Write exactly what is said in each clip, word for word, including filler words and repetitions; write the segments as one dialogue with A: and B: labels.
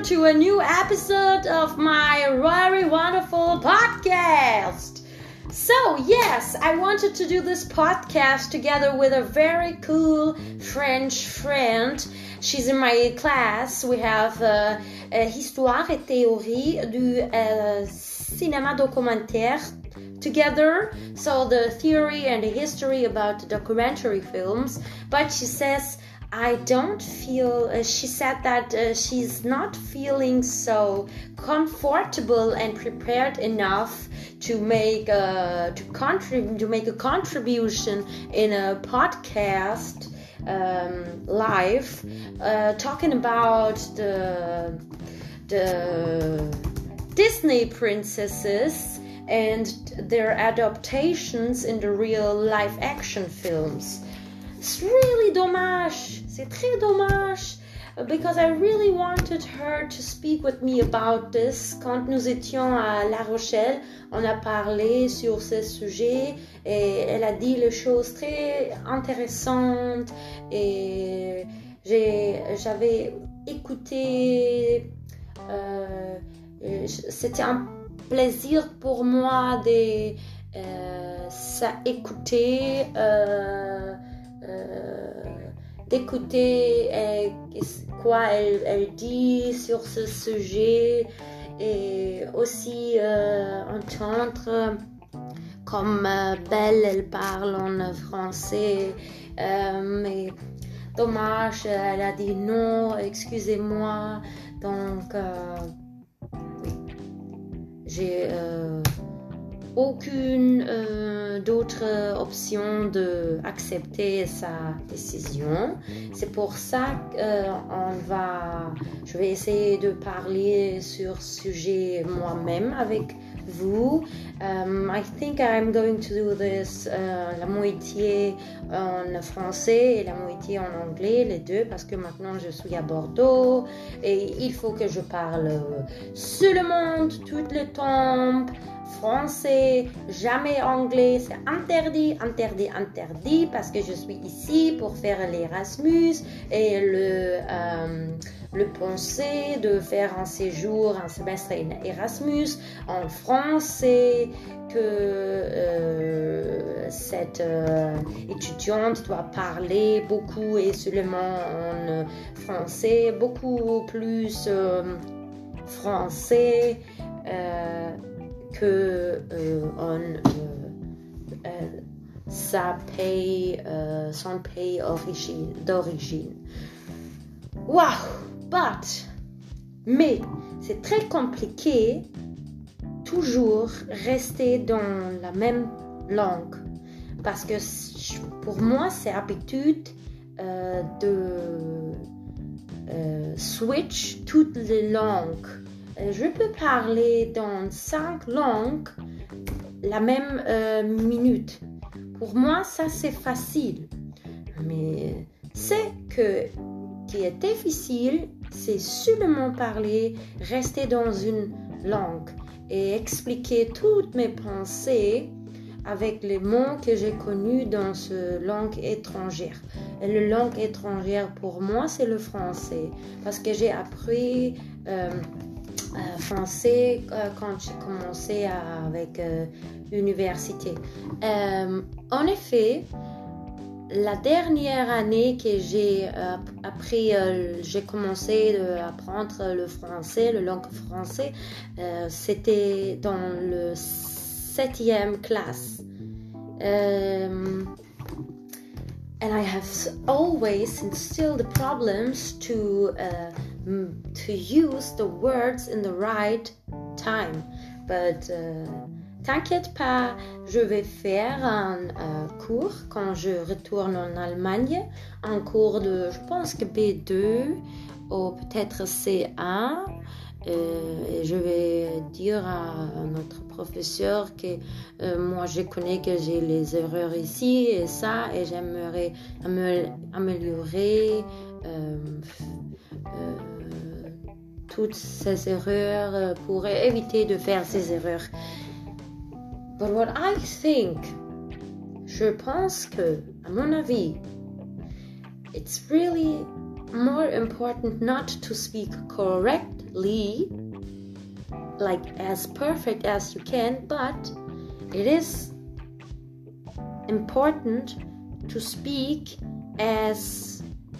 A: to a new episode of my very wonderful podcast. So, yes, I wanted to do this podcast together with a very cool French friend. She's in my class. We have uh, uh, Histoire et théorie du uh, cinéma documentaire together. So the theory and the history about documentary films. But she says, I don't feel, uh, she said that uh, she's not feeling so comfortable and prepared enough to make a, to contribute, to make a contribution in a podcast um, live, uh, talking about the, the Disney princesses and their adaptations in the real live action films. It's really dommage, c'est très dommage, because I really wanted her to speak with me about this. Quand nous étions à La Rochelle, on a parlé sur ce sujet et elle a dit les choses très intéressantes et j'ai, j'avais écouté, euh, c'était un plaisir pour moi de euh, ça écouter. Euh, Euh, d'écouter euh, quoi elle, elle dit sur ce sujet et aussi euh, entendre comme euh, Belle elle parle en français, euh, mais dommage, elle a dit non, excusez-moi, donc euh, j'ai euh, aucune euh, d'autre option d'accepter sa décision. C'est pour ça qu'on va, je vais essayer de parler sur ce sujet moi-même avec vous. Um, I think I'm going to do this uh, la moitié en français et la moitié en anglais, les deux, parce que maintenant je suis à Bordeaux et il faut que je parle sur le monde tout le temps. Français, jamais anglais, c'est interdit, interdit, interdit, parce que je suis ici pour faire l'Erasmus et le, euh, le penser de faire un séjour, un semestre Erasmus en français, que euh, cette euh, étudiante doit parler beaucoup et seulement en euh, français, beaucoup plus euh, français. Euh, que euh, on, euh, euh, sa pays, euh, son pays origine, d'origine. Wow, but, mais c'est très compliqué toujours rester dans la même langue parce que pour moi c'est habitude euh, de euh, switch toutes les langues. Je peux parler dans cinq langues la même euh, minute. Pour moi, ça c'est facile. Mais ce que, qui est difficile, c'est seulement parler, rester dans une langue et expliquer toutes mes pensées avec les mots que j'ai connus dans cette langue étrangère. Et la langue étrangère pour moi, c'est le français. Parce que j'ai appris Euh, Euh, français euh, quand j'ai commencé à, avec euh, l'université. Euh, en effet, la dernière année que j'ai euh, appris, euh, j'ai commencé à apprendre le français, la langue française, euh, c'était dans le septième classe. Euh, And I have always and still the problems to uh, m- to use the words in the right time. But uh, t'inquiète pas, je vais faire un uh, cours quand je retourne en Allemagne, un cours de, je pense que B deux ou peut-être C un. Euh, et je vais dire à notre professeur que euh, moi je connais que j'ai les erreurs ici et ça et j'aimerais améliorer euh, euh, toutes ces erreurs pour éviter de faire ces erreurs. But what I think, je pense que, à mon avis, it's really more important not to speak correct perfectly, like as perfect as you can, but it is important to speak as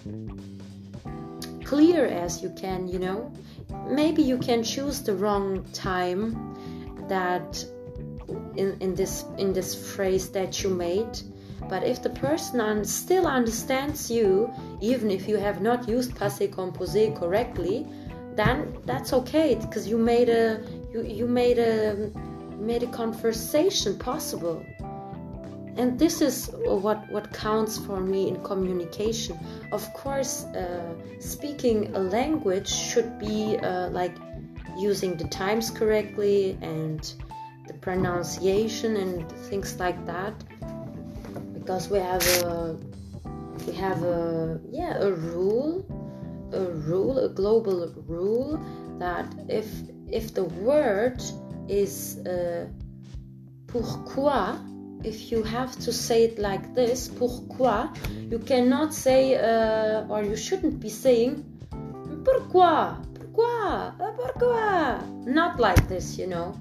A: clear as you can, you know. Maybe you can choose the wrong time that in, in this in this phrase that you made, but if the person un- still understands you, even if you have not used passé composé correctly, then that's okay, because you made a you, you made a made a conversation possible. And this is what, what counts for me in communication. Of course, uh, speaking a language should be uh, like using the times correctly and the pronunciation and things like that. Because we have a we have a yeah a rule, a rule, a global rule that if if the word is uh, pourquoi. If you have to say it like this, pourquoi, you cannot say, uh, or you shouldn't be saying, pourquoi, pourquoi, pourquoi, not like this, you know.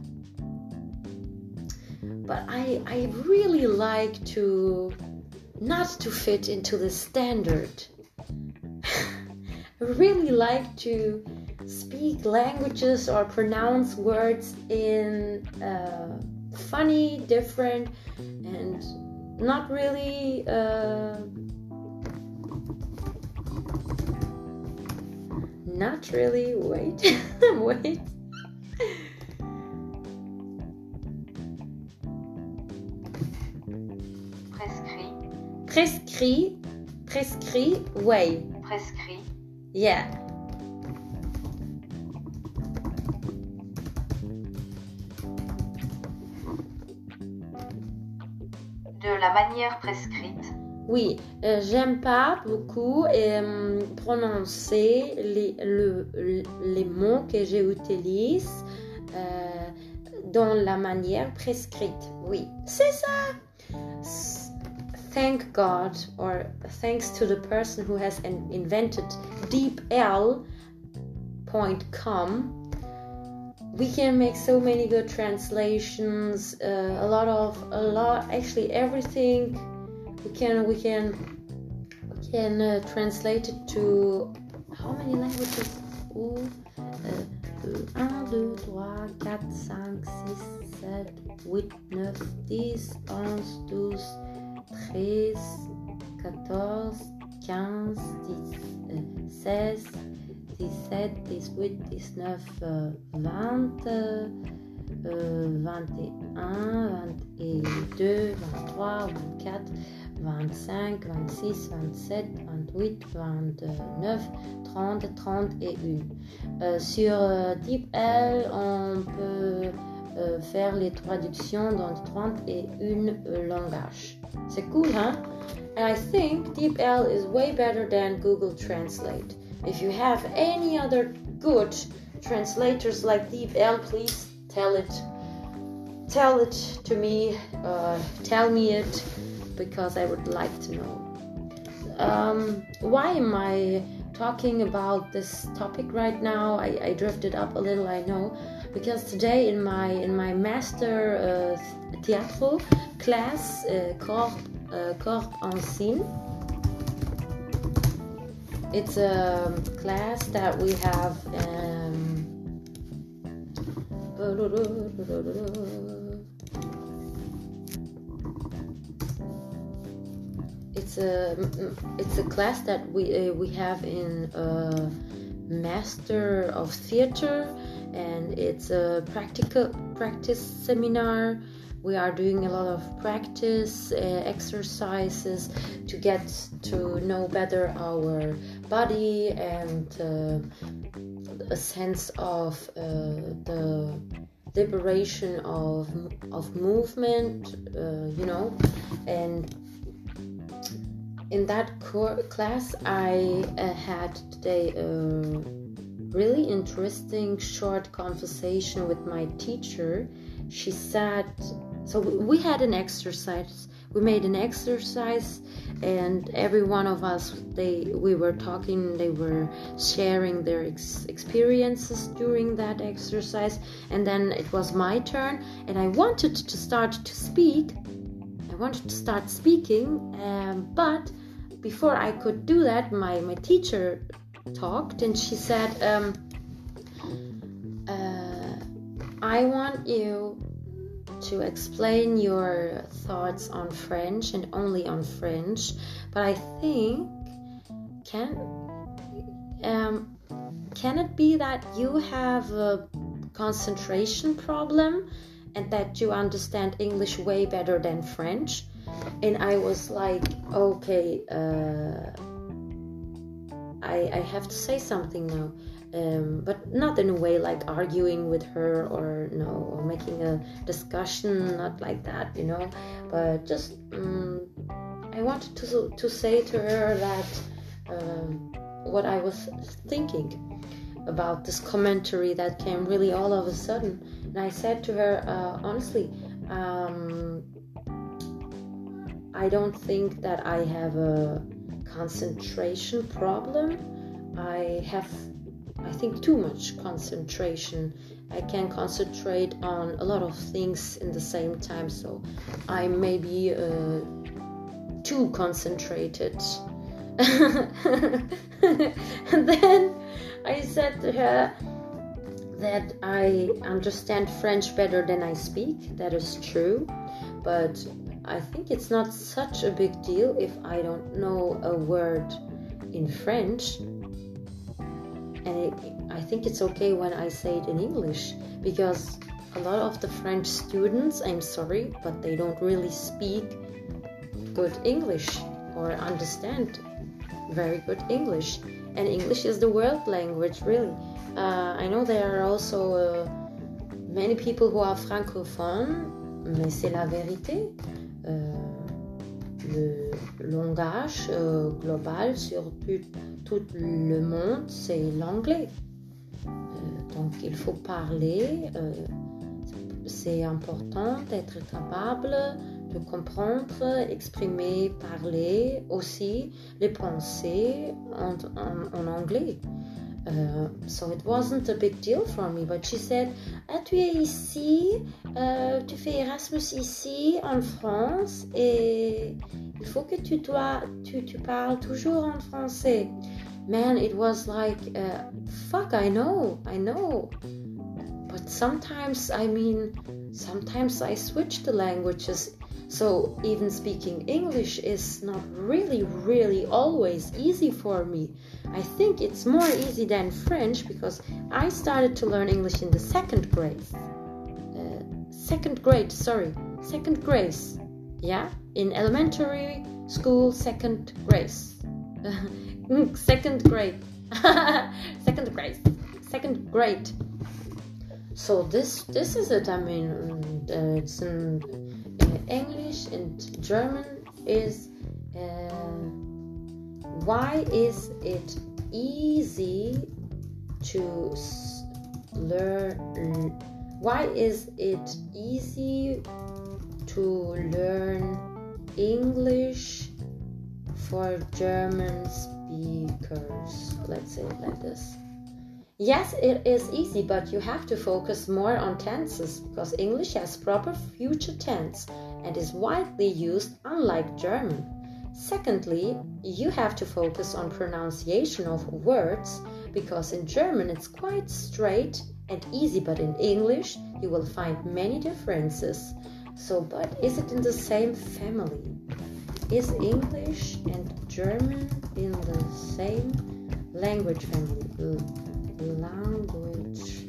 A: But I, I really like to, not to fit into the standard. I really like to speak languages or pronounce words in uh, funny, different, and not really uh, not really wait wait
B: prescrit
A: prescrit prescrit way
B: prescrit
A: yeah
B: de la manière prescrite.
A: Oui, euh, j'aime pas beaucoup euh, prononcer les, le, les mots que j'utilise euh, dans la manière prescrite. Oui, c'est ça. Thank God, or thanks to the person who has invented deep l dot com. We can make so many good translations, uh, a lot of, a lot, actually everything. We can, we can, we can uh, translate it to how many languages? Ooh, uh, one, two, three, four, five, six, seven, eight, nine, ten, eleven, twelve, thirteen, fourteen, fifteen, sixteen, dix-sept, dix-huit, dix-neuf, vingt, euh, vingt et un, vingt-deux, vingt-trois, vingt-quatre, vingt-cinq, vingt-six, vingt-sept, vingt-huit, vingt-neuf, trente, trente et un. Euh, sur euh, DeepL, on peut euh, faire les traductions dans trente et un langages. C'est cool, hein? And I think DeepL is way better than Google Translate. If you have any other good translators like DeepL, please tell it. Tell it to me. Uh, tell me it, because I would like to know. Um, why am I talking about this topic right now? I, I drifted up a little, I know, because today in my in my master uh, théâtre class, uh, corps uh, corps en scène. It's a class that we have. Um, it's a it's a class that we uh, we have in a Master of Theater, and it's a practical practice seminar. We are doing a lot of practice uh, exercises to get to know better our body and uh, a sense of uh, the liberation of of movement, uh, you know. And in that core class, I uh, had today a really interesting short conversation with my teacher. She said so we had an exercise. We made an exercise, and every one of us, they we were talking, they were sharing their ex- experiences during that exercise, and then it was my turn, and I wanted to start to speak. I wanted to start speaking, um, but before I could do that, my, my teacher talked, and she said, um, uh, I want you to explain your thoughts on French and only on French, but I think can um, can it be that you have a concentration problem and that you understand English way better than French? And I was like, okay, uh, I I have to say something now. Um, but not in a way like arguing with her or no, or making a discussion, not like that, you know. But just um, I wanted to to say to her that um, what I was thinking about this commentary that came really all of a sudden. And I said to her, uh, honestly, um, I don't think that I have a concentration problem. I have I think too much concentration. I can concentrate on a lot of things in the same time, so I may be uh, too concentrated. And then I said to her that I understand French better than I speak. That is true, but I think it's not such a big deal if I don't know a word in French. And it, I think it's okay when I say it in English, because a lot of the French students, I'm sorry, but they don't really speak good English or understand very good English. And English is the world language, really. Uh, I know there are also uh, many people who are francophones, mais c'est la vérité. Euh, le langage euh, global sur tout, tout le monde, c'est l'anglais. Euh, donc il faut parler, euh, c'est important d'être capable de comprendre, exprimer, parler aussi les pensées en, en, en anglais. Uh, so it wasn't a big deal for me, but she said, ah, tu es ici, euh, tu fais Erasmus ici en France et il faut que tu, dois, tu, tu parles toujours en français. Man, it was like, uh, fuck, I know, I know. But sometimes, I mean, sometimes I switch the languages. So even speaking English is not really, really always easy for me. I think it's more easy than French because I started to learn English in the second grade. Uh, second grade, sorry, second grade. Yeah, in elementary school, second grade. second grade. second grade. Second grade. So this this is it. I mean, uh, it's in uh, English and German is. Uh, why is it easy to s- learn? Why is it easy to learn English for German speakers? Let's say it like this. Yes, it is easy, but you have to focus more on tenses because English has proper future tense and is widely used, unlike German. Secondly, you have to focus on pronunciation of words because in German it's quite straight and easy, but in English you will find many differences. So, but is it in the same family? Is English and German in the same language family? Language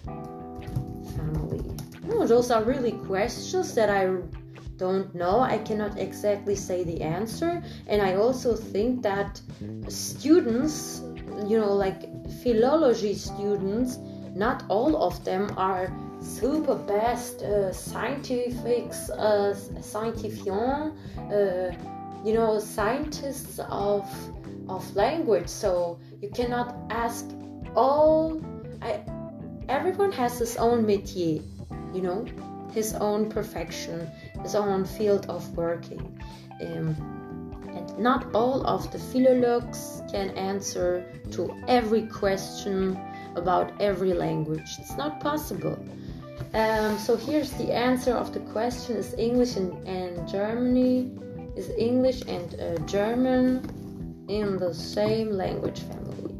A: family. Oh, those are really questions that I don't know. I cannot exactly say the answer. And I also think that students, you know, like philology students, not all of them are super best uh, scientifics, uh, scientifions, uh, you know, scientists of of language. So you cannot ask all. I, everyone has his own métier, you know. his own perfection, his own field of working. Um, and not all of the philologues can answer to every question about every language. It's not possible. Um, so here's the answer of the question: is English and, and Germany, is English and uh, German in the same language family?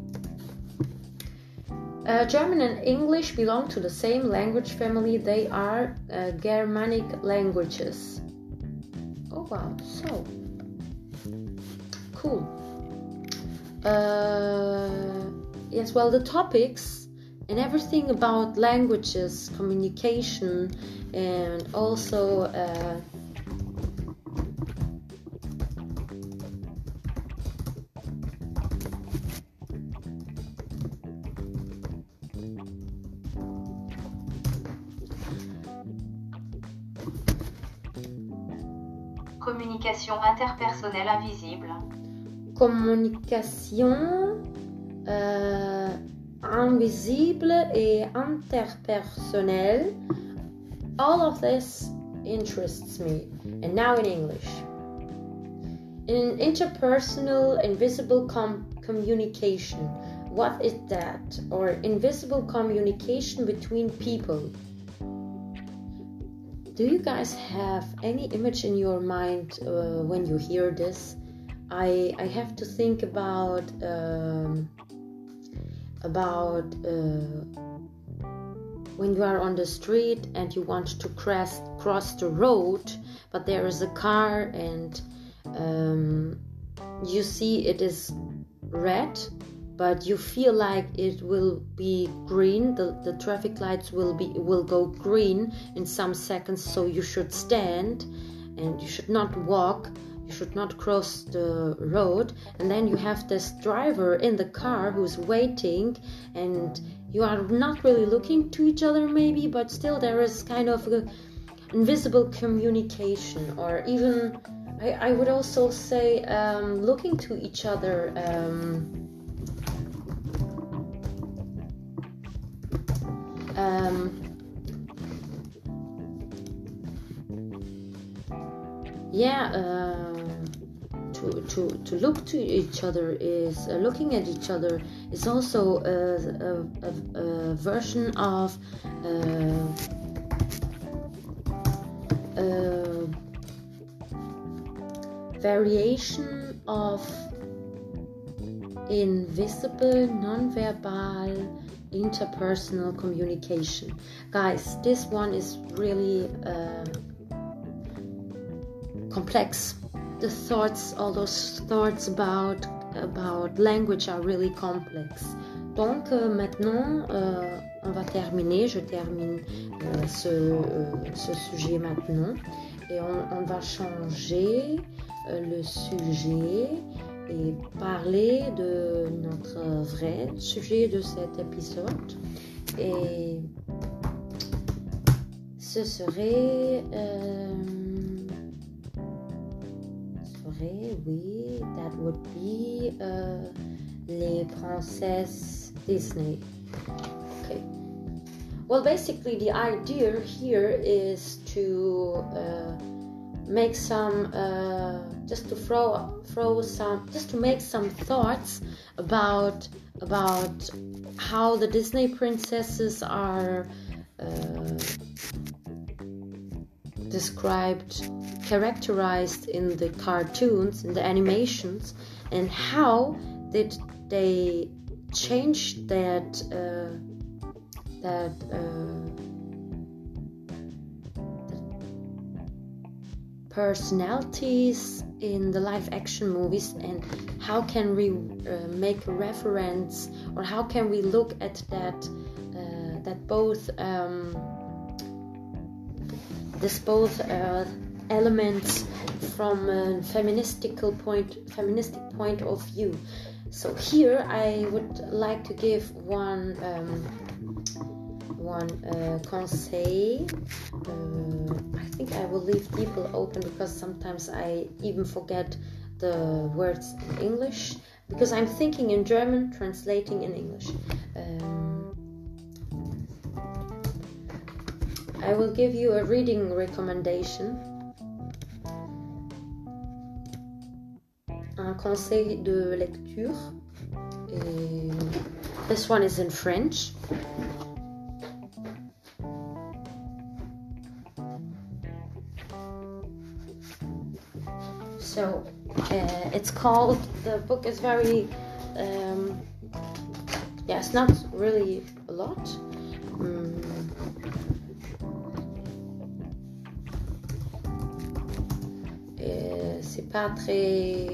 A: Uh, German and English belong to the same language family. They are uh, Germanic languages. Oh wow, so cool. Uh, yes, well, the topics and everything about languages, communication, and also uh,
B: Communication interpersonnelle invisible.
A: Communication euh, invisible et interpersonnelle. All of this interests me. And now in English. In interpersonal invisible com- communication. What is that? Or invisible communication between people. Do you guys have any image in your mind uh, when you hear this? I I have to think about um, about uh, when you are on the street and you want to cross cross the road, but there is a car and um, you see it is red, but you feel like it will be green. The, the traffic lights will be will go green in some seconds, so you should stand and you should not walk, you should not cross the road. And then you have this driver in the car who's waiting, and you are not really looking to each other maybe, but still there is kind of a invisible communication. Or even I, I would also say um, looking to each other. um, Um, yeah, uh, to, to, to look to each other is uh, looking at each other is also a, a, a, a version of uh, a variation of invisible, non-verbal interpersonal communication. Guys, this one is really uh, complex. The thoughts, all those thoughts about about language are really complex. Donc euh, maintenant, euh, on va terminer. Je termine euh, ce, euh, ce sujet maintenant, et on, on va changer euh, le sujet et parler de notre vrai sujet de cet épisode. Et ce serait, euh, serait oui, that would be uh, les princesses Disney. Okay. Well, basically the idea here is to uh, make some uh, just to throw throw some just to make some thoughts about about how the Disney princesses are uh, described, characterized in the cartoons, in the animations, and how did they change that uh, that uh, personalities in the live action movies, and how can we uh, make a reference, or how can we look at that uh, that both um, this both uh, elements from a feministical point feministic point of view. So here I would like to give one um, one uh, conseil. Uh, I think I will leave people open because sometimes I even forget the words in English, because I'm thinking in German, translating in English. Um, I will give you a reading recommendation. Un conseil de lecture. Et this one is in French. So uh, it's called, the book is very, um, yeah, it's not really a lot. Mm. Et c'est pas très...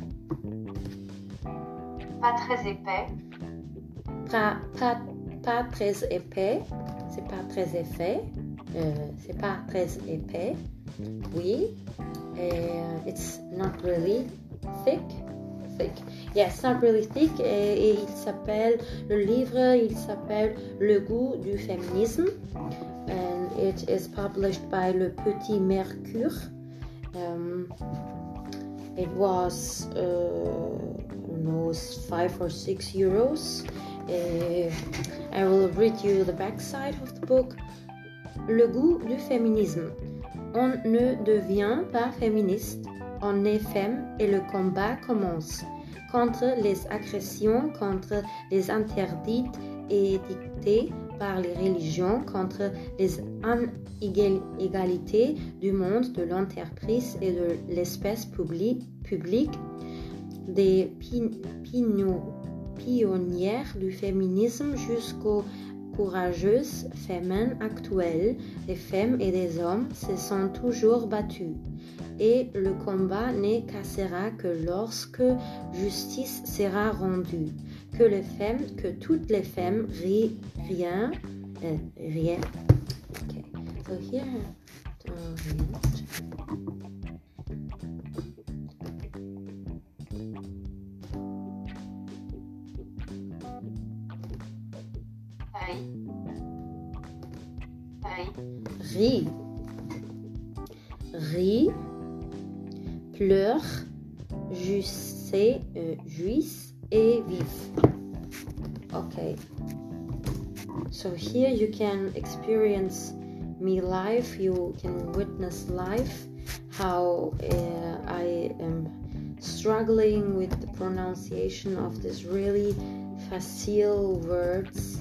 B: Pas très épais.
A: Pas, pas, pas très épais. C'est pas très épais. Euh, c'est pas très épais. Oui. Uh, it's not really thick. Thick. Yeah, it's not really thick. Et, et il s'appelle, le livre, il s'appelle Le goût du féminisme. And it is published by Le Petit Mercure. Um, it was, uh, I don't know, five or six euros. Uh, I will read you the backside of the book. Le goût du féminisme. On ne devient pas féministe, on est femme et le combat commence. Contre les agressions, contre les interdits et dictés par les religions, contre les inégalités du monde de l'entreprise et de l'espace public, public, des pionnières du féminisme jusqu'aux courageuses femmes actuelles, des femmes et des hommes se sont toujours battus. Et le combat ne cassera que lorsque justice sera rendue. Que les femmes, que toutes les femmes rient, rien, euh, rien. Okay. So here, uh, Rit, rit, pleure, jouissez, euh, jouisse et vive. Okay. So here you can experience me live. You can witness live how uh, I am struggling with the pronunciation of these really facile words.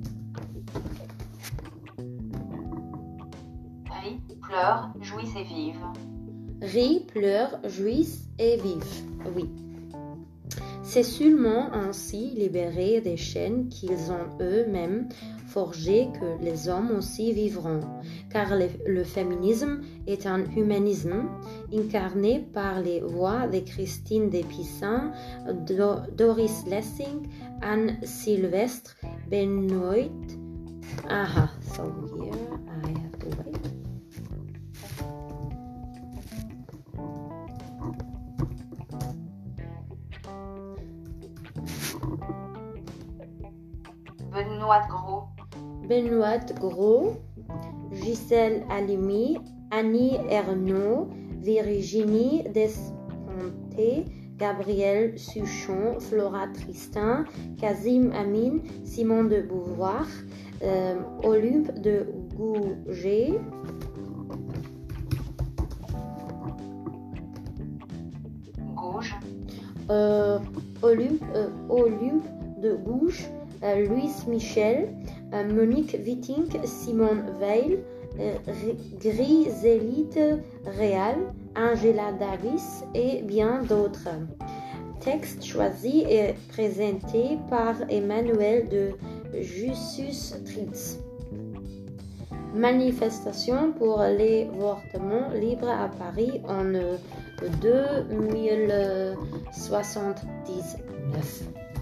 B: Pleure, jouisse et vive.
A: Rit, pleure, jouisse et vive. Oui. C'est seulement ainsi libérés des chaînes qu'ils ont eux-mêmes forgées que les hommes aussi vivront. Car le, le féminisme est un humanisme incarné par les voix de Christine Despissins, Do, Doris Lessing, Anne Sylvestre, Benoît. Aha, so here I have to wait.
B: Benoît Gros.
A: Benoît Gros, Gisèle Halimi, Annie Ernaux, Virginie Despentes, Gabrielle Suchon, Flora Tristan, Kazim Amin, Simone de Beauvoir, euh, Olympe de Gouges,
B: Gouges,
A: euh, Olympe, euh, Olympe de Gouges, euh, Louise Michel, euh, Monique Witting, Simone Veil, euh, Griselide Réal, Angela Davis et bien d'autres. Texte choisi et présenté par Emmanuel de Jussus-Tritz. Manifestation pour l'avortement libre à Paris en deux mille soixante-dix-neuf.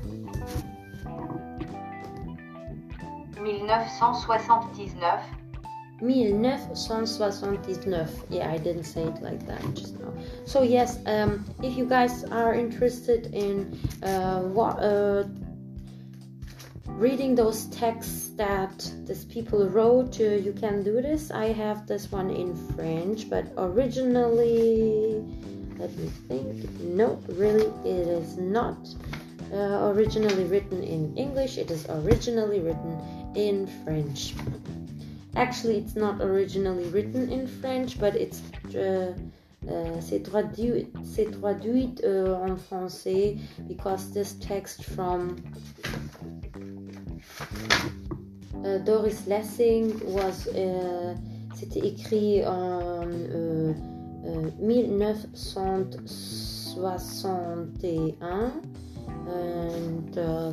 B: mille neuf cent soixante-dix-neuf.
A: mille neuf cent soixante-dix-neuf. Yeah, I didn't say it like that just now. So yes, um, if you guys are interested in uh, what, uh, reading those texts that these people wrote, uh, you can do this. I have this one in French, but originally, let me think. No, really, it is not uh, originally written in English. It is originally written in French. Actually, it's not originally written in French, but it's uh, uh, c'est traduit, c'est traduit uh, en français because this text from uh, Doris Lessing was uh, c'était écrit en uh, uh, dix-neuf cent soixante et un and uh,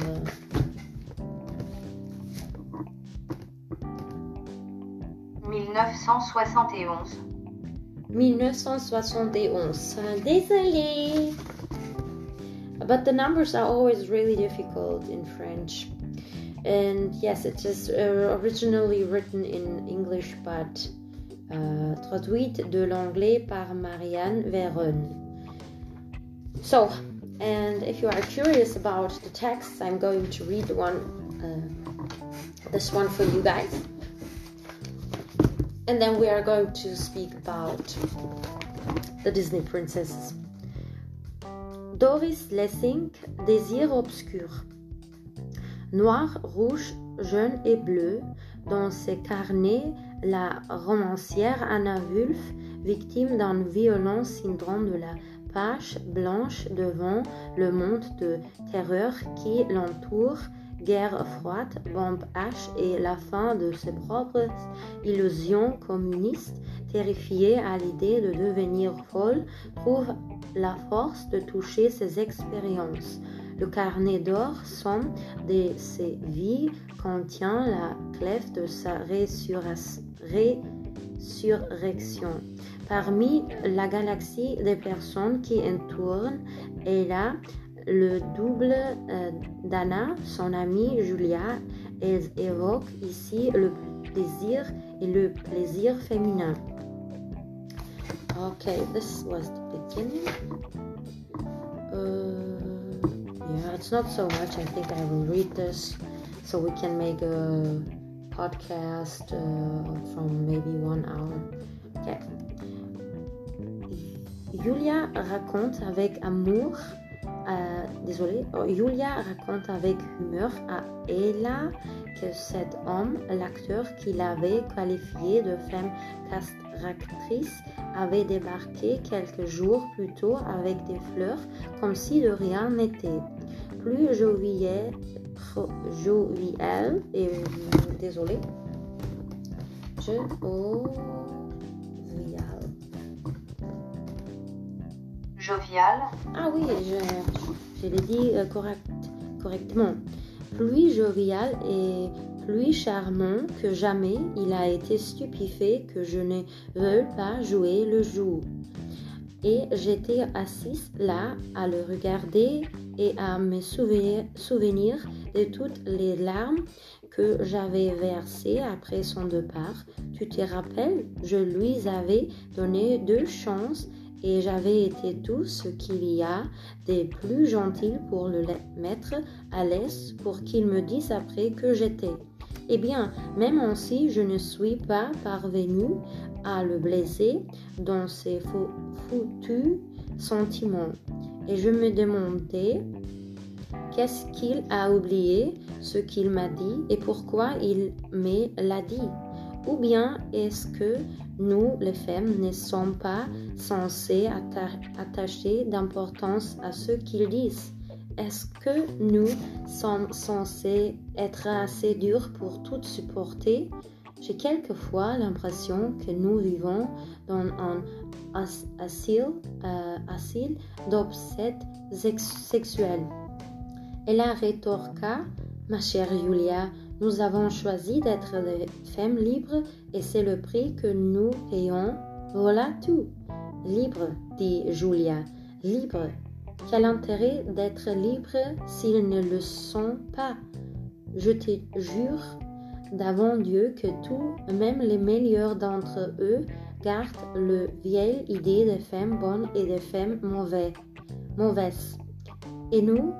B: dix-neuf cent soixante et onze.
A: dix-neuf cent soixante et onze. Désolé. But the numbers are always really difficult in French. And yes, it is uh, originally written in English, but uh, traduite de l'anglais par Marianne Veron. So, and if you are curious about the text, I'm going to read one, uh, this one for you guys. And then we are going to speak about the Disney princesses. Doris Lessing, Désir obscur. Noir, rouge, jaune et bleu, dans ses carnets, la romancière Anna Wulf, victime d'un violent syndrome de la page blanche devant le monde de terreur qui l'entoure, guerre froide, bombe H et la fin de ses propres illusions communistes, terrifiée à l'idée de devenir folle, trouve la force de toucher ses expériences. Le carnet d'or, somme de ses vies, contient la clef de sa résurrection. Parmi la galaxie des personnes qui entourent, elle a le double euh, d'Anna, son amie Julia. Elle évoque ici le désir et le plaisir féminin. Okay, this was the beginning. Uh, yeah, it's not so much. I think I will read this so we can make a podcast uh, from maybe one hour. Okay. Julia raconte avec amour Euh, désolé, Julia raconte avec humeur à Ella que cet homme, l'acteur qui l'avait qualifié de femme castratrice, avait débarqué quelques jours plus tôt avec des fleurs, comme si de rien n'était. Plus jovial, jovial et désolé, jovial.
B: Jovial.
A: Ah oui, je, je l'ai dit euh, correct, correctement. Plus jovial et plus charmant que jamais, il a été stupéfait que je ne veuille pas jouer le jeu. Et j'étais assise là à le regarder et à me souvenir, souvenir de toutes les larmes que j'avais versées après son départ. Tu te rappelles, je lui avais donné deux chances et j'avais été tout ce qu'il y a de plus gentil pour le mettre à l'aise pour qu'il me dise après que j'étais. Eh bien, même ainsi, je ne suis pas parvenue à le blesser dans ses foutus sentiments. Et je me demandais qu'est-ce qu'il a oublié, ce qu'il m'a dit et pourquoi il me l'a dit. Ou bien est-ce que nous, les femmes, ne sommes pas censées atta- attacher d'importance à ce qu'ils disent? Est-ce que nous sommes censés être assez durs pour tout supporter? J'ai quelquefois l'impression que nous vivons dans un as- asile, euh, asile d'obsèques sexuels. Elle a rétorqua, ma chère Julia, nous avons choisi d'être des femmes libres et c'est le prix que nous payons. Voilà tout. Libre, dit Julia. Libre. Quel intérêt d'être libre s'ils ne le sont pas? Je te jure devant Dieu que tous, même les meilleurs d'entre eux, gardent la vieille idée des femmes bonnes et des femmes mauvaises. mauvaises. Et nous,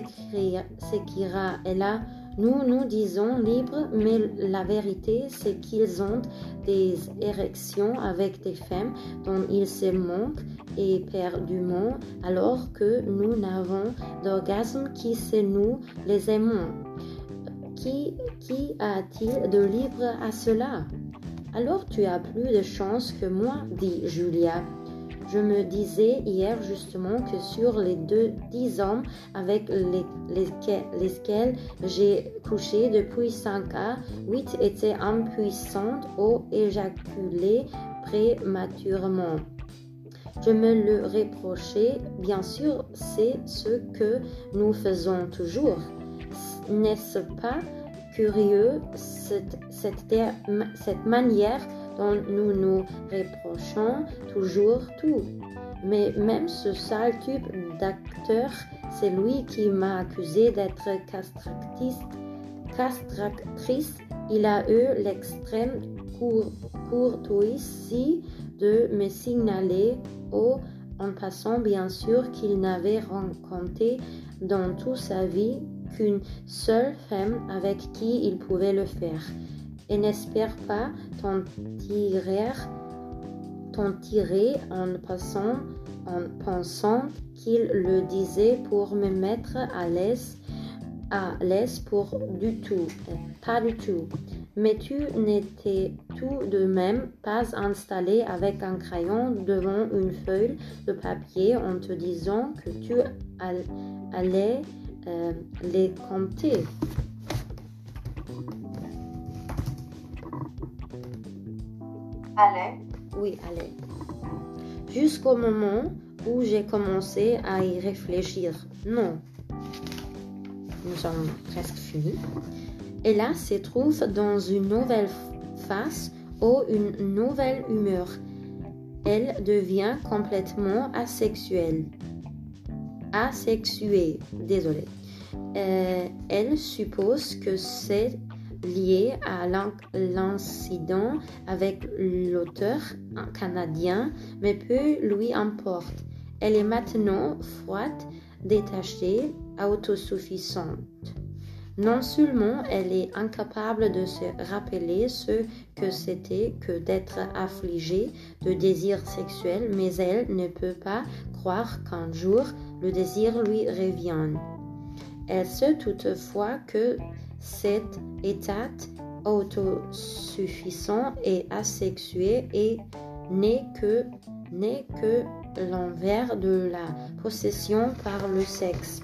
A: s'écrira Ella, nous nous disons libres, mais la vérité c'est qu'ils ont des érections avec des femmes dont ils se manquent éperdument alors que nous n'avons d'orgasme qui c'est nous les aimons. Qui, qui a-t-il de libre à cela? Alors tu as plus de chance que moi, dit Julia. Je me disais hier justement que sur les deux dix hommes avec les, lesquels, lesquels j'ai couché depuis cinq ans, huit étaient impuissants ou éjaculés prématurément. Je me le reprochais, bien sûr, c'est ce que nous faisons toujours. N'est-ce pas curieux cette, cette, cette manière dont nous nous reprochons toujours tout? Mais même ce sale type d'acteur, c'est lui qui m'a accusé d'être castratrice. castratrice. Il a eu l'extrême cour, courtoisie de me signaler au, en passant bien sûr qu'il n'avait rencontré dans toute sa vie qu'une seule femme avec qui il pouvait le faire. Et n'espère pas t'en tirer, t'en tirer en passant, en pensant qu'il le disait pour me mettre à l'aise, à l'aise pour du tout, pas du tout. Mais tu n'étais tout de même pas installé avec un crayon devant une feuille de papier en te disant que tu allais euh, les compter.
B: Allez.
A: Oui, allez. Jusqu'au moment où j'ai commencé à y réfléchir. Non. Nous sommes presque finis. Et là se trouve dans une nouvelle face ou une nouvelle humeur. Elle devient complètement asexuelle. Asexuée, désolé. Euh, elle suppose que c'est lié à l'incident avec l'auteur canadien, mais peu lui importe. Elle est maintenant froide, détachée, autosuffisante. Non seulement elle est incapable de se rappeler ce que c'était que d'être affligée de désir sexuel, mais elle ne peut pas croire qu'un jour le désir lui revienne. Elle sait toutefois que cet état autosuffisant et asexué est n'est que, n'est que l'envers de la possession par le sexe.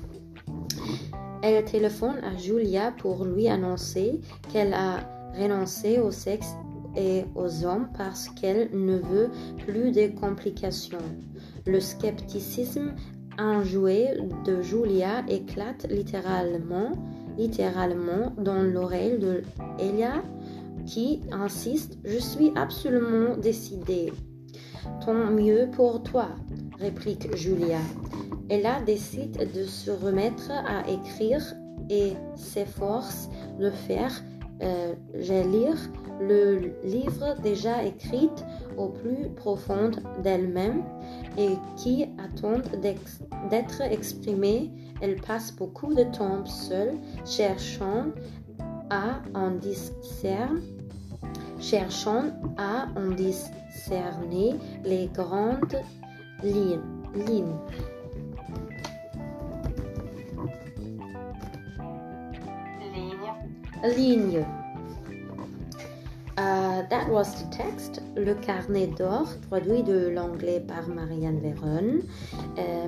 A: Elle téléphone à Julia pour lui annoncer qu'elle a renoncé au sexe et aux hommes parce qu'elle ne veut plus de complications. Le scepticisme enjoué de Julia éclate littéralement, littéralement dans l'oreille de Elia qui insiste « Je suis absolument décidée ». « Tant mieux pour toi », réplique Julia. Ella décide de se remettre à écrire et s'efforce de faire euh, lire le livre déjà écrit au plus profond d'elle-même et qui attend d'être exprimé. Elle passe beaucoup de temps seule, cherchant à en discerner, cherchant à en discerner les grandes lignes. lignes. Ligne. Uh, that was the text. Le carnet d'or, traduit de l'anglais par Marianne Véron. Uh,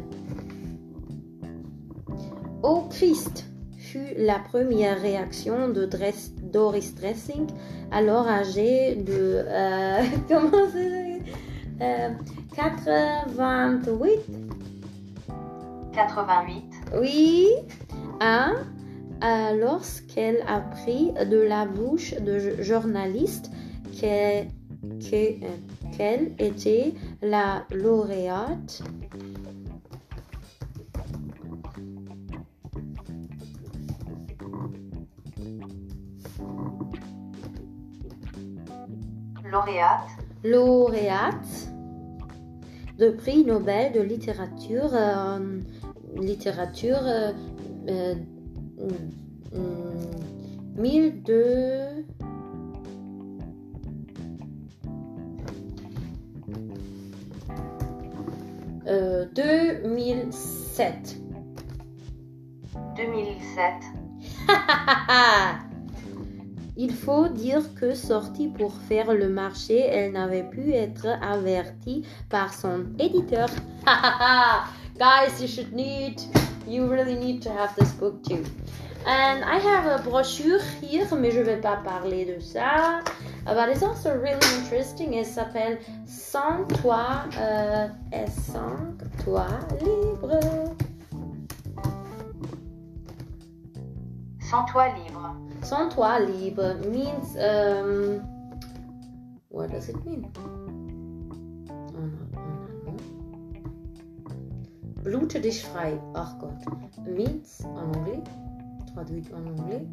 A: Ô Christ fut la première réaction de Dress, Doris Dressing, alors âgée de euh, comment c'est, euh, quatre-vingt-huit.
B: quatre-vingt-huit.
A: Oui. Hein? Euh, lorsqu'elle apprit de la bouche de journaliste qu'elle, qu'elle était la lauréate
B: lauréate
A: lauréate de prix Nobel de littérature euh, littérature euh, euh, mille deux euh, deux mille sept.
B: deux mille sept.
A: Il faut dire que sortie pour faire le marché, elle n'avait pu être avertie par son éditeur. Guys, you should need, you really need to have this book too. And I have a brochure here, mais je vais pas parler de ça. Uh, but it's also really interesting. Elle s'appelle Sans toi, uh, et sans toi libre.
B: Sans toi libre.
A: Sans toi libre means, um, what does it mean? Oh, no, no, no. Blute dich frei. Ach Gott. Means, en anglais, traduit en anglais,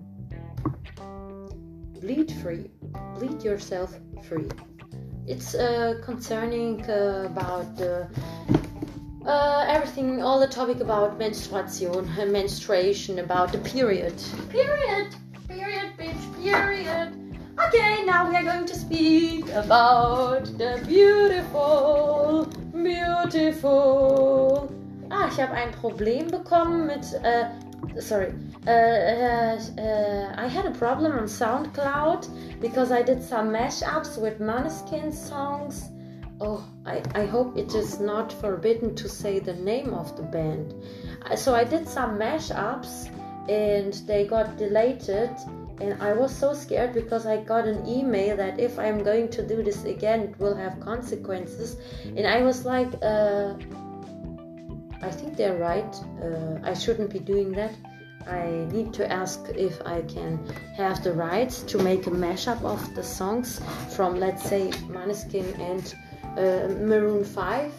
A: bleed free. Bleed yourself free. It's uh, concerning uh, about uh, uh, everything, all the topic about menstruation, uh, menstruation, about the period. Period! Period, bitch, period. Okay, now we are going to speak about the beautiful, beautiful. Ah, ich habe ein Problem bekommen mit, uh, sorry, uh, uh, uh, I had a problem on SoundCloud because I did some mashups with Måneskin songs. Oh, I, I hope it is not forbidden to say the name of the band. Uh, so I did some mashups and they got deleted, and I was so scared because I got an email that if I'm going to do this again it will have consequences, and I was like, uh, I think they're right, uh, I shouldn't be doing that. I need to ask if I can have the rights to make a mashup of the songs from, let's say, Måneskin and uh, Maroon five.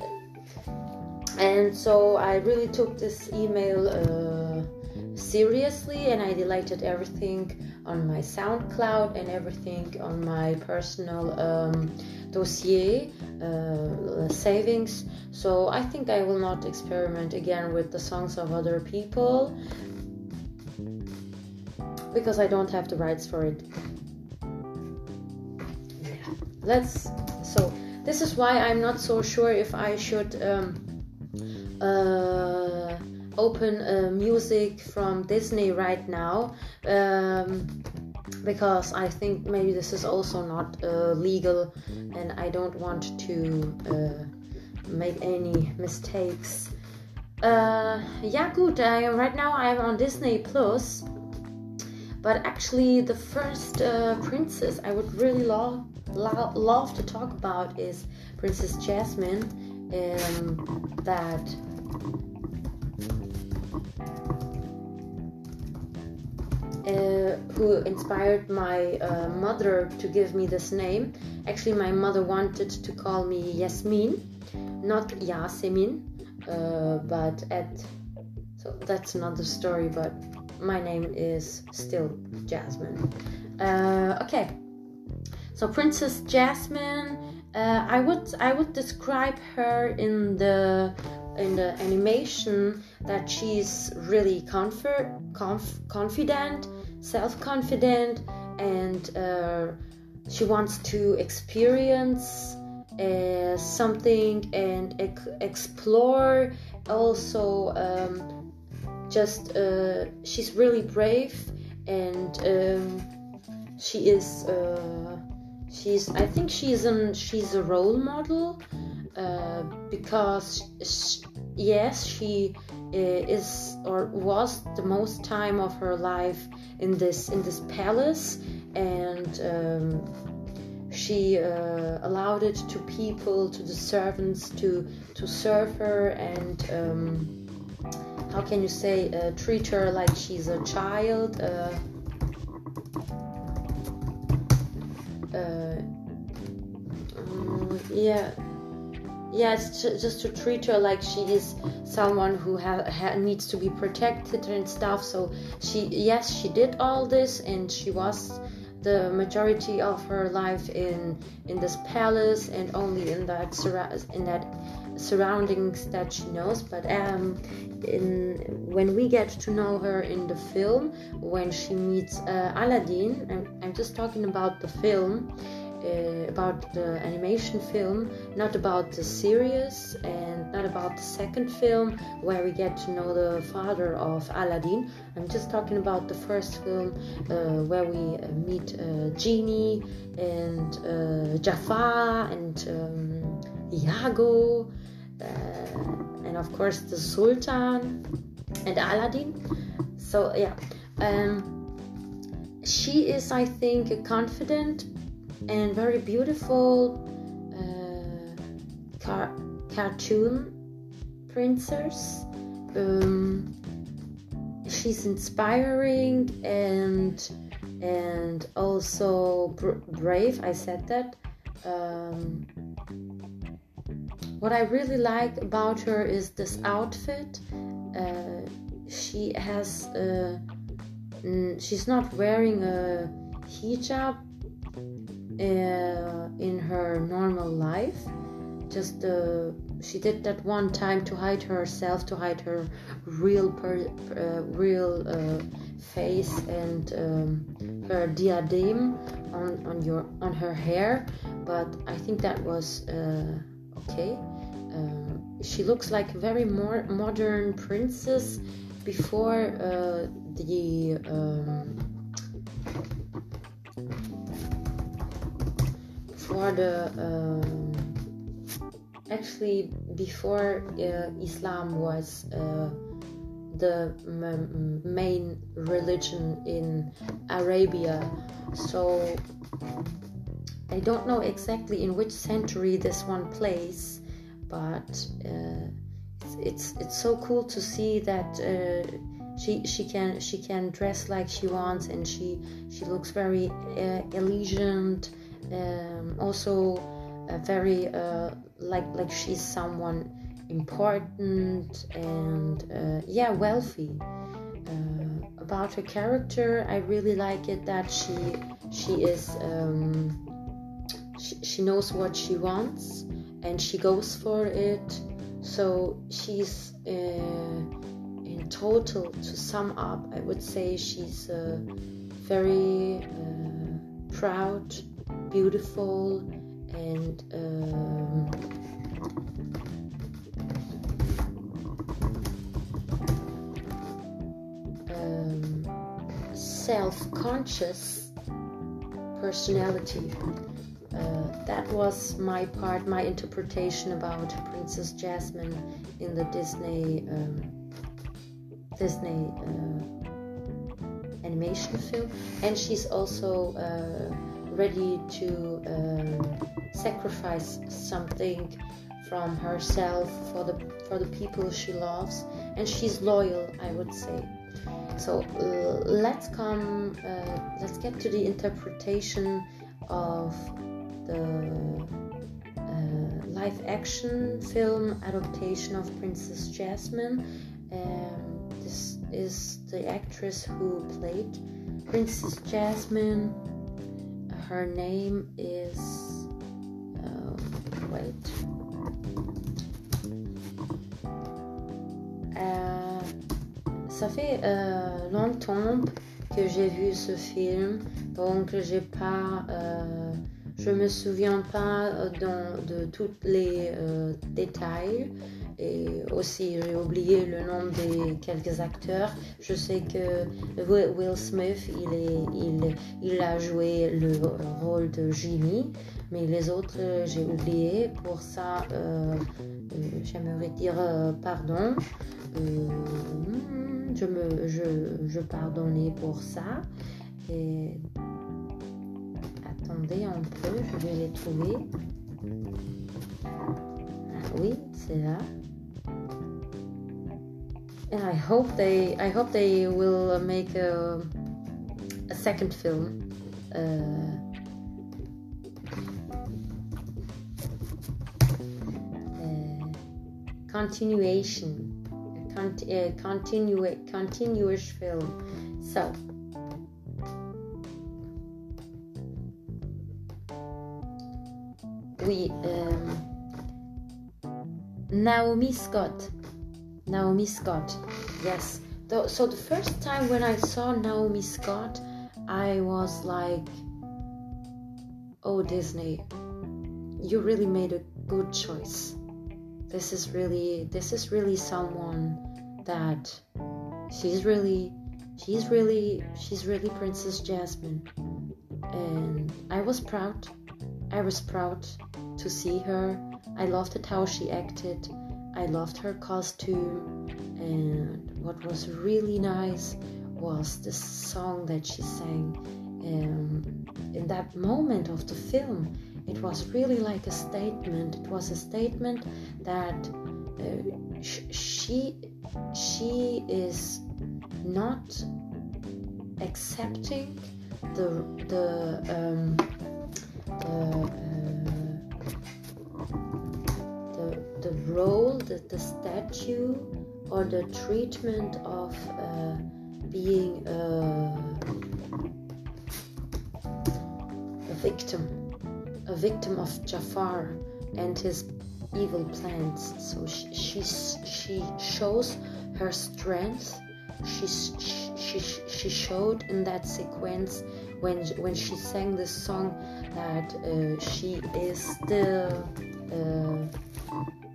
A: And so I really took this email uh, seriously, and I deleted everything on my SoundCloud and everything on my personal um, dossier uh, savings. So I think I will not experiment again with the songs of other people because I don't have the rights for it. Yeah. Let's. So this is why I'm not so sure if I should um, uh, open uh, music from Disney right now, um, because I think maybe this is also not uh, legal, and I don't want to uh, make any mistakes. Uh, yeah, good. I, right now I'm on Disney Plus, but actually the first uh, princess I would really love lo- love to talk about is Princess Jasmine, um, that Uh, who inspired my uh, mother to give me this name. Actually, my mother wanted to call me Yasmin, not Yasemin, uh, but at so that's another story, but my name is still Jasmine. Uh, okay, so Princess Jasmine, uh, I would I would describe her in the in the animation that she's really comfort, conf, confident, self-confident, and uh, she wants to experience uh, something and ec- explore. Also, um, just uh, she's really brave, and um, she is. Uh, she's. I think she's an. She's a role model. Uh, because she, yes, she uh, is or was the most time of her life in this in this palace, and um, she uh, allowed it to people, to the servants, to to serve her, and um, how can you say, uh, treat her like she's a child. Uh, uh, um, yeah. Yes, yeah, just to treat her like she is someone who ha- ha- needs to be protected and stuff. So she, yes, she did all this, and she was the majority of her life in in this palace, and only in that sur- in that surroundings that she knows. But um, in when we get to know her in the film, when she meets uh, Aladdin, I'm, I'm just talking about the film. Uh, about the animation film, not about the series and not about about the second film where we get to know the father of Aladdin. I'm just talking about the first film uh, where we uh, meet uh, Genie and uh, Jafar and um, Iago uh, and of course the Sultan and Aladdin. So yeah, um, she is, I think, a confident and very beautiful uh, car- cartoon princess. Um, she's inspiring and and also br- brave. I said that. Um, what I really like about her is this outfit. Uh, she has. Uh, mm, she's not wearing a hijab Uh, in her normal life. Just uh, she did that one time to hide herself, to hide her real per, uh, real uh, face and um, her diadem on, on your on her hair. But I think that was uh, okay. Um, she looks like a very more modern princess before uh, the. Um, For the um, actually before uh, Islam was uh, the m- main religion in Arabia, so I don't know exactly in which century this one plays, but uh, it's, it's it's so cool to see that uh, she she can she can dress like she wants, and she she looks very uh, elegant. Um, also uh, very uh, like like she's someone important and uh, yeah, wealthy. Uh, about her character, I really like it that she she is um, she, she knows what she wants and she goes for it. So she's uh, in total, to sum up, I would say she's uh, very uh, proud, beautiful, and um, um, self-conscious personality. Uh, that was my part, my interpretation about Princess Jasmine in the Disney um, Disney uh, animation film, and she's also uh, ready to uh, sacrifice something from herself for the for the people she loves, and she's loyal, I would say. So uh, let's come uh, let's get to the interpretation of the uh, live action film adaptation of Princess Jasmine. Um, this is the actress who played Princess Jasmine. Her name is uh, wait euh, ça fait euh, longtemps que j'ai vu ce film, donc j'ai pas euh, je me souviens pas dans, de tous les euh, détails, et aussi j'ai oublié le nom des quelques acteurs. Je sais que Will Smith il, est, il, il a joué le rôle de Jimmy, mais les autres j'ai oublié. Pour ça euh, j'aimerais dire euh, pardon. Euh, je me je, je pardonnais pour ça. Et attendez un peu, je vais les trouver. Ah oui, c'est là. And I hope they, I hope they will make a, a second film. Uh, uh, continuation, a con- uh, continu- continuous film. So. Oui, um, Naomi Scott. Naomi Scott, yes. The, so the first time when I saw Naomi Scott, I was like, oh, Disney, you really made a good choice. this is really this is really someone that she's really she's really she's really Princess Jasmine, and I was proud. I was proud to see her. I loved it how she acted. I loved her costume, and what was really nice was this song that she sang. Um, in that moment of the film, it was really like a statement. It was a statement that uh, sh- she she is not accepting the the um, the, uh, the the role, the, the statue, or the treatment of uh, being a, a victim, a victim of Jafar and his evil plans. So she she, she shows her strength. She, she she showed in that sequence when when she sang this song that uh, she is still uh,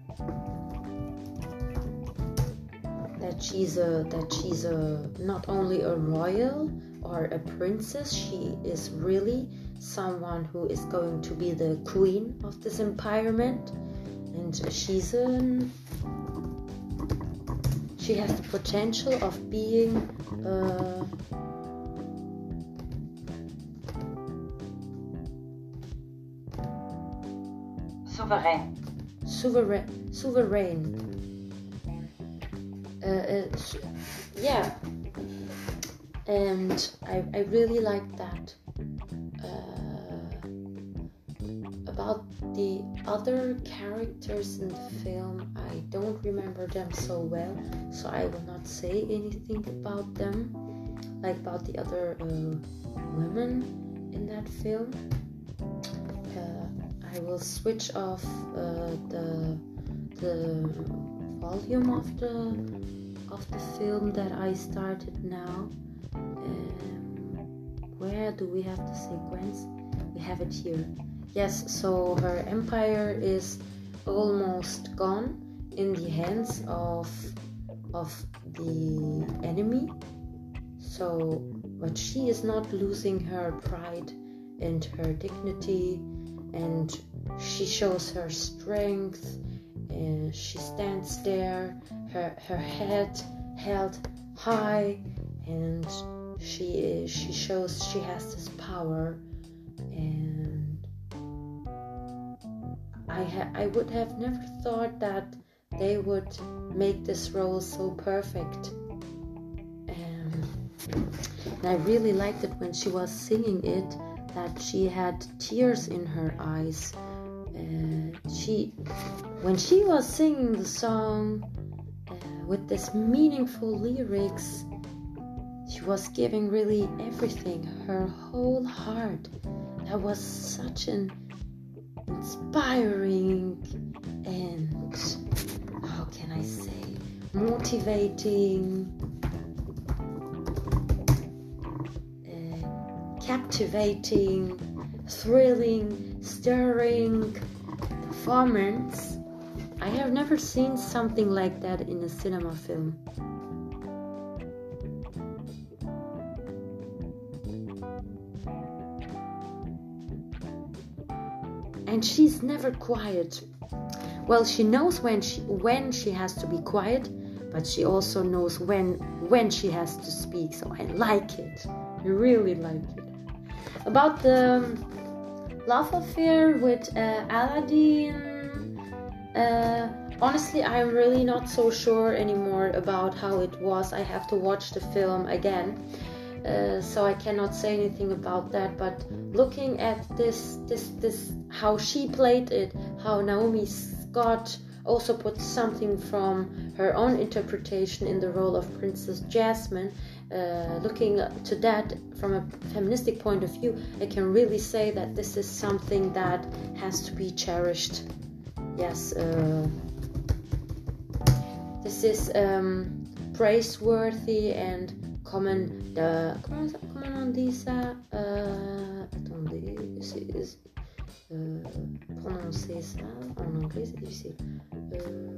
A: that she's a that she's a not only a royal or a princess, she is really someone who is going to be the queen of this environment, and she's an she has the potential of being uh,
B: souverain.
A: Sovereign, sovereign. Uh, uh, yeah, and I I really like that. Uh, about the other characters in the film, I don't remember them so well, so I will not say anything about them, like about the other uh, women in that film. Uh, I will switch off uh, the the volume of the of the film that I started now. Um, where do we have the sequence? We have it here. Yes, so her empire is almost gone in the hands of of the enemy. So, but she is not losing her pride and her dignity, and she shows her strength, and she stands there, her her head held high, and she is, she shows she has this power. And I ha- I would have never thought that they would make this role so perfect. Um, and I really liked it when she was singing it, that she had tears in her eyes. Uh, she, when she was singing the song uh, with this meaningful lyrics, she was giving really everything, her whole heart. That was such an inspiring and, how can I say, motivating, uh, captivating, thrilling, stirring performance. I have never seen something like that in a cinema film. And she's never quiet. Well, she knows when she when she has to be quiet, but she also knows when when she has to speak. So I like it. I really like it. About the love affair with uh, Aladdin, uh, honestly, I'm really not so sure anymore about how it was. I have to watch the film again. Uh, so I cannot say anything about that, but looking at this, this, this, how she played it, how Naomi Scott also put something from her own interpretation in the role of Princess Jasmine, uh, looking to that from a feministic point of view, I can really say that this is something that has to be cherished. Yes, uh, this is um, praiseworthy and Comment, uh, comment on dieser, uh, attendez, euh, prononcer ça. En anglais, c'est difficile. Euh,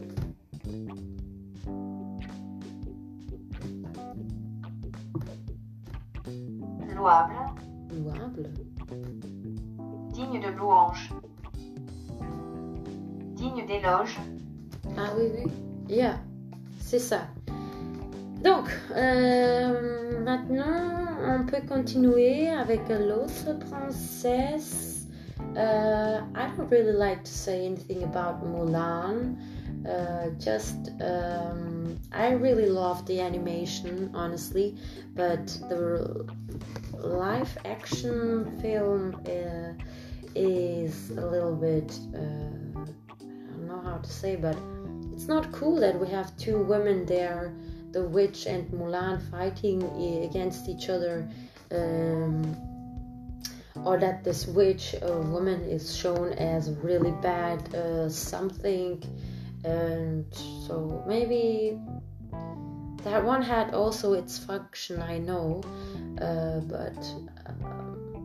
B: Louable.
A: louable.
B: Digne de louange. Digne d'éloge.
A: Ah oui, oui. Yeah, c'est ça. Donc, euh, maintenant, on peut continuer avec l'autre princesse. Uh, I don't really like to say anything about Mulan. Uh, just, um, I really love the animation, honestly, but the live action film uh, is a little bit, uh, I don't know how to say, but it's not cool that we have two women there, the witch and Mulan, fighting against each other, um, or that this witch uh, woman is shown as really bad uh, something, and so maybe that one had also its function, I know, uh, but um,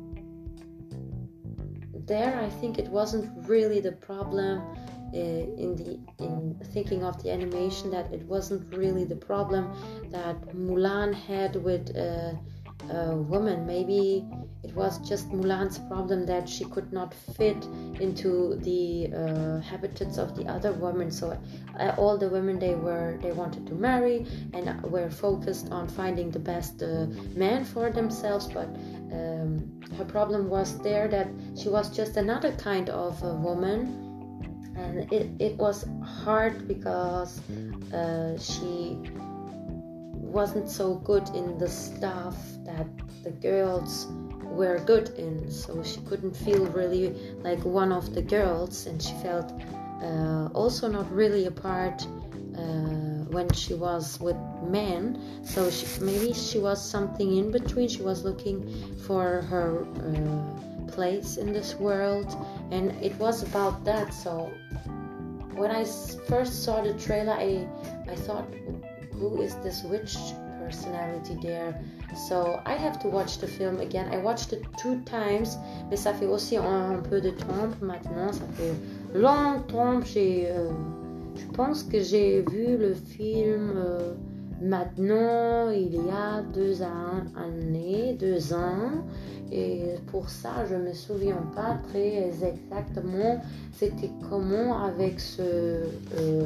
A: there I think it wasn't really the problem. Uh, in the in thinking of the animation, that it wasn't really the problem that Mulan had with uh, a woman. Maybe it was just Mulan's problem that she could not fit into the uh, habitats of the other women. So uh, all the women they were they wanted to marry and were focused on finding the best uh, man for themselves, but um, her problem was there that she was just another kind of a woman. And it, it was hard because uh, she wasn't so good in the stuff that the girls were good in. So she couldn't feel really like one of the girls, and she felt uh, also not really a part uh, when she was with men. So she, maybe she was something in between. She was looking for her uh, place in this world, and it was about that. So when I first saw the trailer, I I thought, who is this witch personality there? So I have to watch the film again. I watched it two times, mais ça fait aussi un peu de temps maintenant. Ça fait longtemps. J'ai, euh, je pense que j'ai vu le film euh, maintenant il y a deux ans, années, deux ans. Et pour ça, je me souviens pas très exactement c'était comment avec ce euh,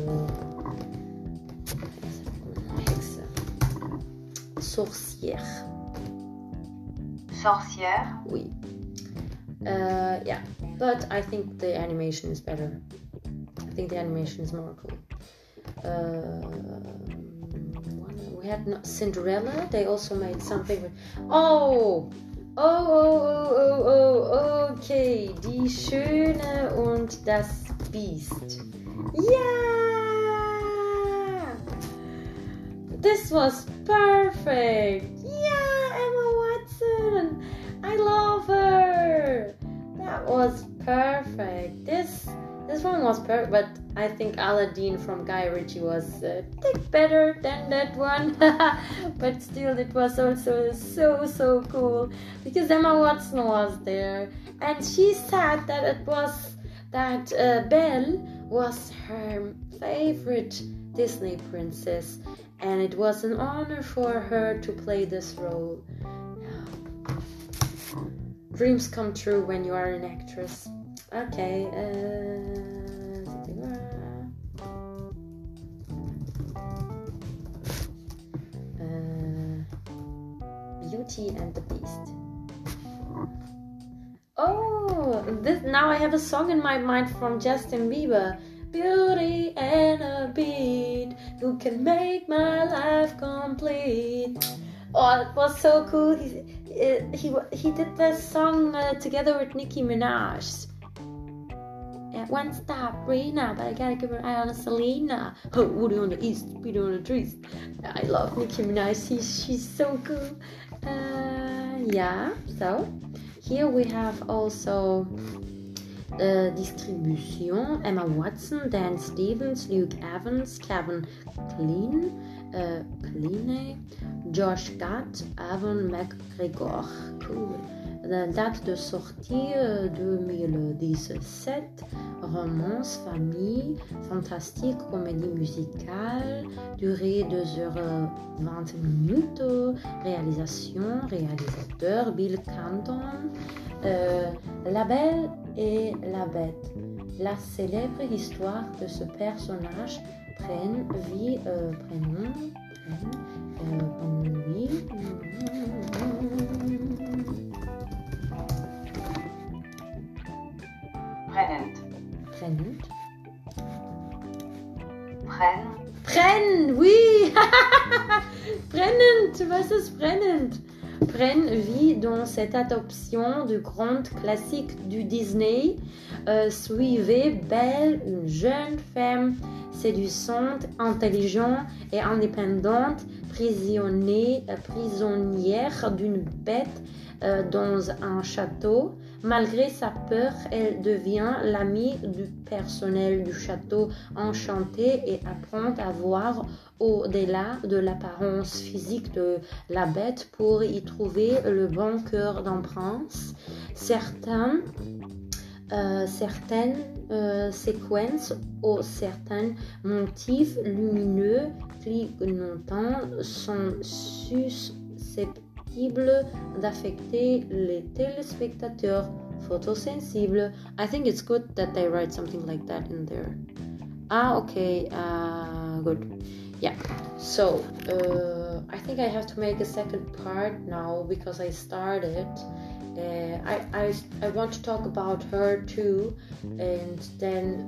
A: sorcière.
B: Sorcière.
A: Oui. Uh, yeah, but I think the animation is better. I think the animation is more cool. Uh, we had no- Cinderella. They also made something with. Oh. Oh, oh, oh, oh, oh, okay. Die Schöne und das Biest. Yeah! This was perfect. Yeah, Emma Watson. I love her. That was perfect. This this one was perfect, but I think Aladdin from Guy Ritchie was a bit better than that one. But still, it was also so, so cool because Emma Watson was there, and she said that it was that uh, Belle was her favorite Disney princess, and it was an honor for her to play this role. Dreams come true when you are an actress. Okay. Uh, Beauty and the Beast. Oh, this now I have a song in my mind from Justin Bieber. Beauty and a Beast, who can make my life complete. Oh, it was so cool. He he he did this song uh, together with Nicki Minaj. At one stop, Rena, but I gotta give an eye on Selena. Oh, Woody on the east, Peter on the trees. I love Nicki Minaj. She's she's so cool. Uh, yeah. So here we have also the distribution: Emma Watson, Dan Stevens, Luke Evans, Kevin Kline, uh, Kline, Josh Gad, Evan McGregor. Cool. La date de sortie deux mille dix-sept, romance, famille, fantastique, comédie musicale, durée deux heures vingt minutes, réalisation, réalisateur Bill Canton, euh, La Belle et la Bête. La célèbre histoire de ce personnage prenne vie, euh, prénom, prenne, euh, vie,
B: Brennend.
A: Brennend.
B: Brenn.
A: Brenn, oui. Brennend, was ist brennend? Brenn vit dans cette adoption du grand classique du Disney. Euh, suivez Belle, une jeune femme séduisante, intelligente et indépendante, prisonnière, prisonnière d'une bête euh, dans un château. Malgré sa peur, elle devient l'amie du personnel du château enchanté et apprend à voir au-delà de l'apparence physique de la bête pour y trouver le bon cœur d'un prince. Certains, euh, certaines euh, séquences ou certains motifs lumineux clignotants sont susceptibles d'affecter les téléspectateurs photosensibles. I think it's good that they write something like that in there. Ah, okay, uh, good. Yeah, so uh, I think I have to make a second part now because I started. Uh, I, I, I want to talk about her too, and then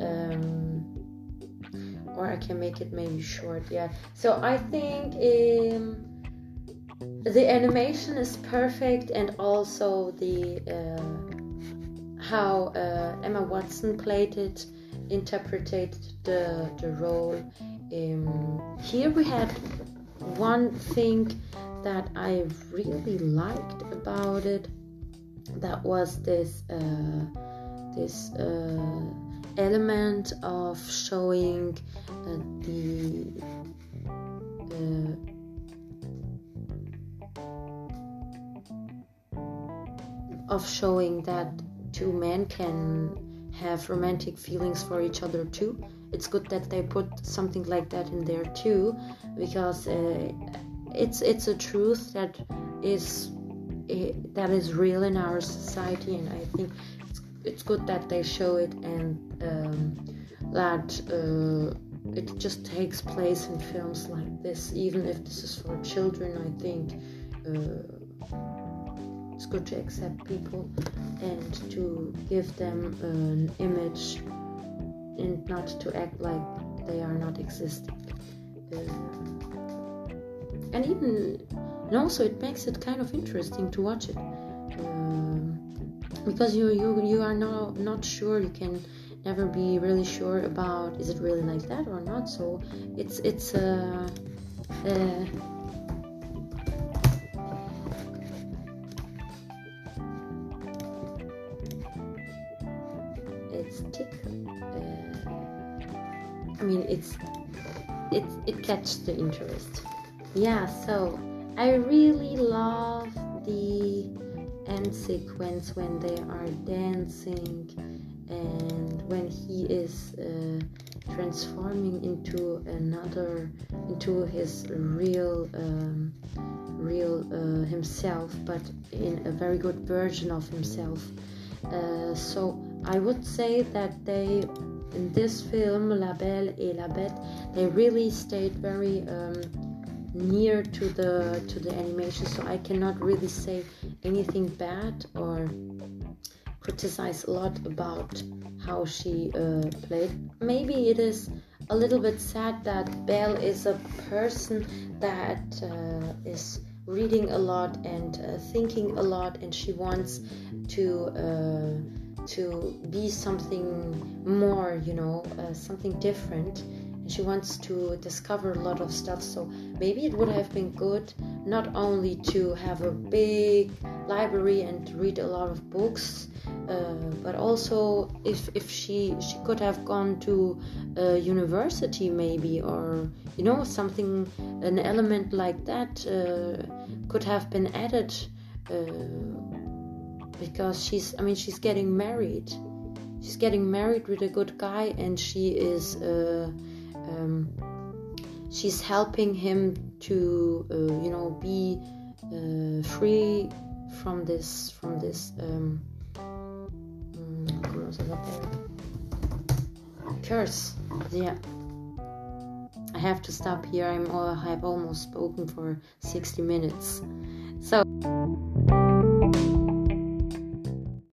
A: um, or I can make it maybe short. Yeah, so I think um, the animation is perfect, and also the uh, how uh, Emma Watson played it, interpreted the the role. Um, here we had one thing that I really liked about it. That was this uh, this uh, element of showing uh, the uh, of showing that two men can have romantic feelings for each other too. It's good that they put something like that in there too, because uh, it's it's a truth that is uh, that is real in our society, and I think it's, it's good that they show it, and um, that uh, it just takes place in films like this, even if this is for children. I think uh, it's good to accept people and to give them an image and not to act like they are not existing. Uh, and even, and also it makes it kind of interesting to watch it, um, because you you you are not not sure. You can never be really sure about is it really like that or not. So it's it's uh, uh, it's tick. Uh, I mean, it's it it catches the interest. Yeah, so I really love the end sequence when they are dancing and when he is uh, transforming into another, into his real, um, real uh, himself, but in a very good version of himself. Uh, so I would say that they, in this film, La Belle et la Bête, they really stayed very um, near to the to the animation. So I cannot really say anything bad or criticize a lot about how she uh, played. Maybe it is a little bit sad that Belle is a person that uh, is reading a lot and uh, thinking a lot, and she wants to uh, to be something more, you know, uh, something different, and she wants to discover a lot of stuff. So maybe it would have been good not only to have a big library and read a lot of books, uh, but also if if she she could have gone to a university maybe, or you know, something, an element like that uh, could have been added uh, because she's, I mean, she's getting married. She's getting married with a good guy, and she is, uh, um, she's helping him to, uh, you know, be uh, free from this, from this, um, curse. Yeah. I have to stop here. I'm, I have almost spoken for sixty minutes. So.